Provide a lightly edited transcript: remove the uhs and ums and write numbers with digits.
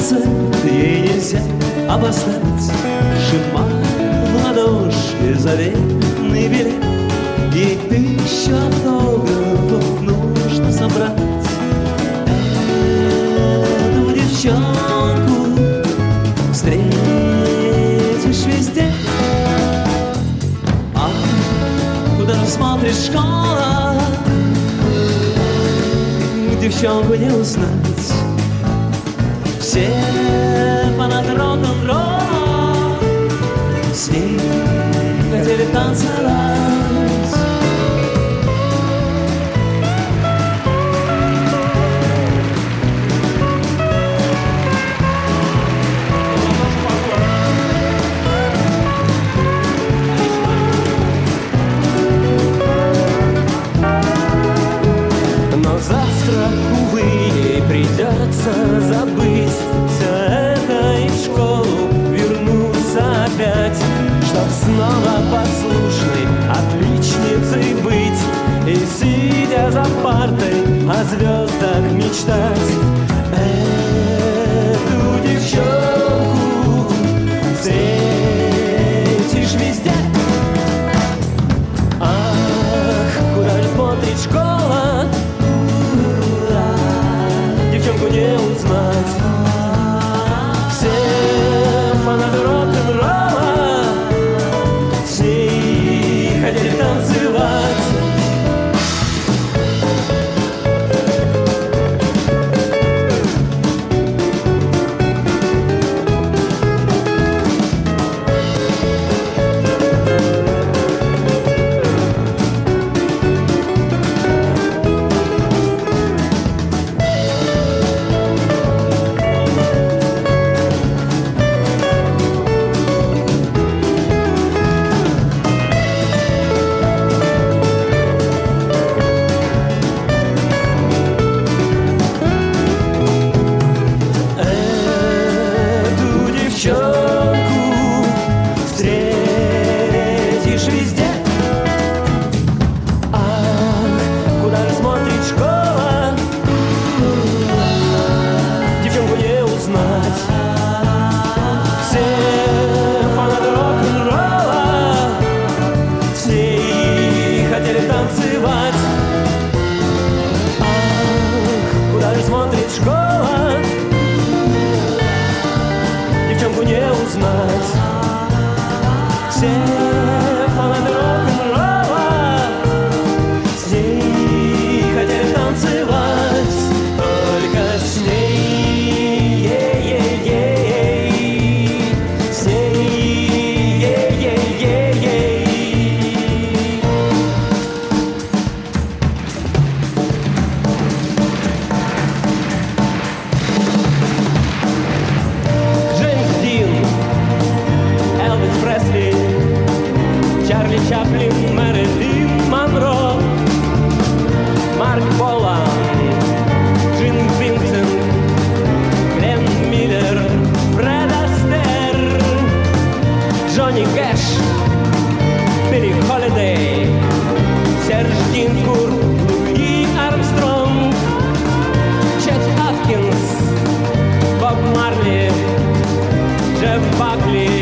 сердце ей нельзя обоснать. Сжимая в ладоши заветный билет, ей 1000 автографов нужно собрать. Эту девчонку встретишь везде. А куда же смотришь, школа? Девчонку не узнать. Все фанаты рок-н-ролла с ней хотели танцевать. Но завтра, увы, ей придется забыть все это и в школу вернуться опять, чтоб снова послушной отличницей быть и, сидя за партой, о звездах мечтать. Эту девчонку встретишь везде. Ах, куда же смотрит школа? Девчонку не узнать. Все фанаты рок-н-ролла с ней хотели танцевать. Jeff Buckley,